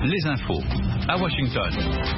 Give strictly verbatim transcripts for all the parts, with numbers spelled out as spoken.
les infos à Washington.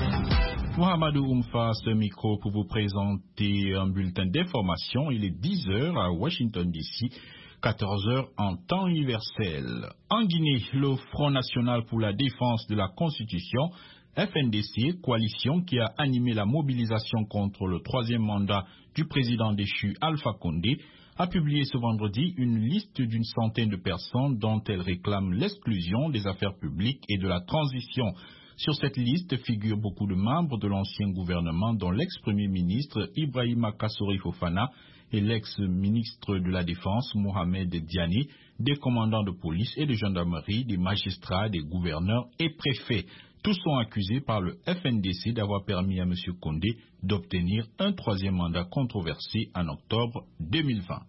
Mohamedou Oumfa, ce micro pour vous présenter un bulletin d'information. Il est dix heures à Washington D C, quatorze heures en temps universel. En Guinée, le Front National pour la Défense de la Constitution, F N D C, coalition qui a animé la mobilisation contre le troisième mandat du président déchu Alpha Condé, a publié ce vendredi une liste d'une centaine de personnes dont elle réclame l'exclusion des affaires publiques et de la transition. Sur cette liste figurent beaucoup de membres de l'ancien gouvernement, dont l'ex-premier ministre Ibrahima Kassori Fofana et l'ex-ministre de la Défense Mohamed Diani, des commandants de police et de gendarmerie, des magistrats, des gouverneurs et préfets. Tous sont accusés par le F N D C d'avoir permis à M. Condé d'obtenir un troisième mandat controversé en octobre deux mille vingt.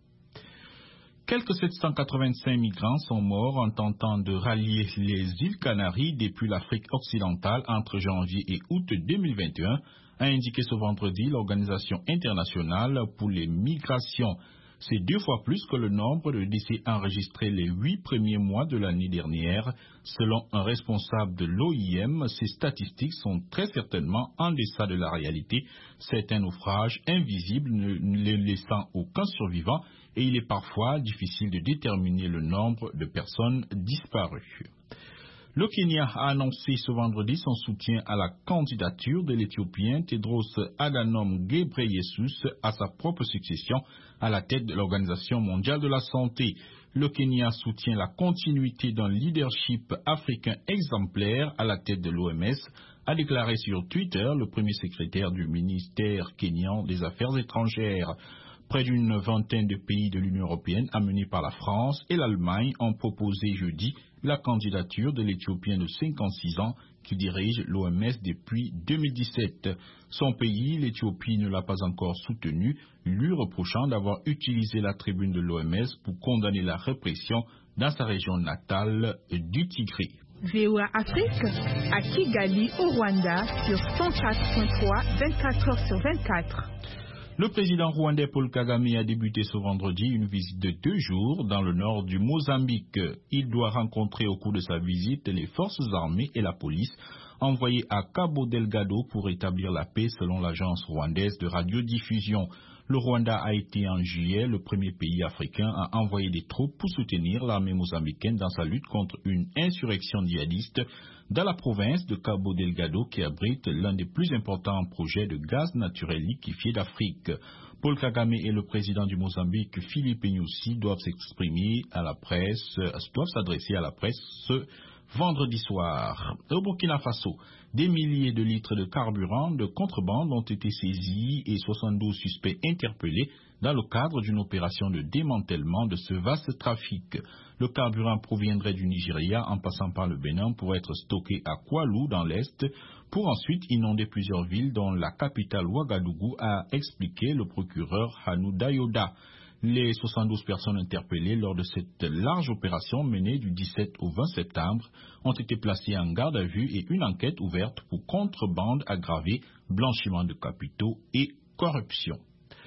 Quelques sept cent quatre-vingt-cinq migrants sont morts en tentant de rallier les îles Canaries depuis l'Afrique occidentale entre janvier et août deux mille vingt et un, a indiqué ce vendredi l'Organisation internationale pour les migrations. C'est deux fois plus que le nombre de décès enregistrés les huit premiers mois de l'année dernière. Selon un responsable de l'O I M, ces statistiques sont très certainement en deçà de la réalité. C'est un naufrage invisible ne laissant aucun survivant et il est parfois difficile de déterminer le nombre de personnes disparues. Le Kenya a annoncé ce vendredi son soutien à la candidature de l'Éthiopien Tedros Adhanom Ghebreyesus à sa propre succession à la tête de l'Organisation mondiale de la santé. Le Kenya soutient la continuité d'un leadership africain exemplaire à la tête de l'O M S, a déclaré sur Twitter le premier secrétaire du ministère kényan des Affaires étrangères. Près d'une vingtaine de pays de l'Union européenne, amenés par la France et l'Allemagne, ont proposé jeudi la candidature de l'Éthiopien de cinquante-six ans qui dirige l'O M S depuis deux mille dix-sept. Son pays, l'Éthiopie, ne l'a pas encore soutenu, lui reprochant d'avoir utilisé la tribune de l'O M S pour condamner la répression dans sa région natale du Tigré. V O A Afrique à Kigali, au Rwanda, sur cent quatre point trois, vingt-quatre heures sur vingt-quatre. Le président rwandais Paul Kagame a débuté ce vendredi une visite de deux jours dans le nord du Mozambique. Il doit rencontrer au cours de sa visite les forces armées et la police envoyées à Cabo Delgado pour établir la paix selon l'agence rwandaise de radiodiffusion. Le Rwanda a été en juillet le premier pays africain à envoyer des troupes pour soutenir l'armée mozambicaine dans sa lutte contre une insurrection djihadiste dans la province de Cabo Delgado qui abrite l'un des plus importants projets de gaz naturel liquéfié d'Afrique. Paul Kagame et le président du Mozambique, Philippe Nyusi, doivent s'exprimer à la presse, doivent s'adresser à la presse ce vendredi soir. Au Burkina Faso, des milliers de litres de carburant de contrebande ont été saisis et soixante-douze suspects interpellés dans le cadre d'une opération de démantèlement de ce vaste trafic. Le carburant proviendrait du Nigeria en passant par le Bénin pour être stocké à Koualou dans l'Est pour ensuite inonder plusieurs villes dont la capitale Ouagadougou, a expliqué le procureur Hanou Dayoda. Les soixante-douze personnes interpellées lors de cette large opération menée du dix-sept au vingt septembre ont été placées en garde à vue et une enquête ouverte pour contrebande aggravée, blanchiment de capitaux et corruption.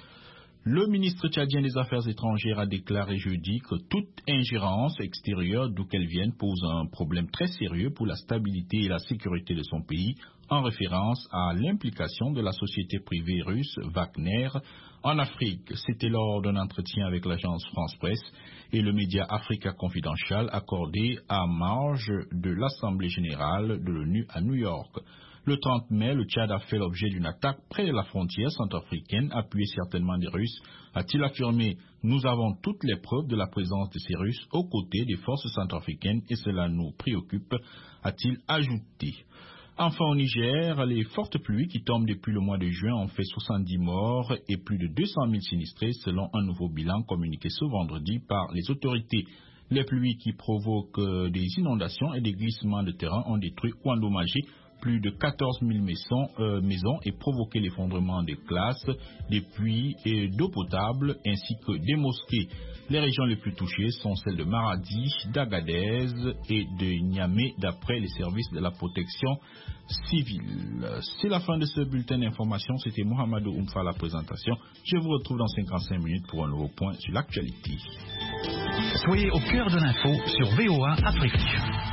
Le ministre tchadien des Affaires étrangères a déclaré jeudi que toute ingérence extérieure, d'où qu'elle vienne, pose un problème très sérieux pour la stabilité et la sécurité de son pays, en référence à l'implication de la société privée russe Wagner en Afrique. C'était lors d'un entretien avec l'agence France Presse et le média Africa Confidential accordé à marge de l'Assemblée générale de l'ONU à New York. Le trente mai, le Tchad a fait l'objet d'une attaque près de la frontière centrafricaine, appuyée certainement des Russes, a-t-il affirmé. Nous avons toutes les preuves de la présence de ces Russes aux côtés des forces centrafricaines et cela nous préoccupe, a-t-il ajouté. Enfin au Niger, les fortes pluies qui tombent depuis le mois de juin ont fait soixante-dix morts et plus de deux cent mille sinistrés selon un nouveau bilan communiqué ce vendredi par les autorités. Les pluies qui provoquent des inondations et des glissements de terrain ont détruit ou endommagé plus de quatorze mille maisons, euh, maisons et provoqué l'effondrement des classes, des puits et d'eau potable ainsi que des mosquées. Les régions les plus touchées sont celles de Maradi, d'Agadez et de Niamey d'après les services de la protection civile. C'est la fin de ce bulletin d'information. C'était Mohamedou Oumfa à la présentation. Je vous retrouve dans cinquante-cinq minutes pour un nouveau point sur l'actualité. Soyez au cœur de l'info sur V O A Afrique.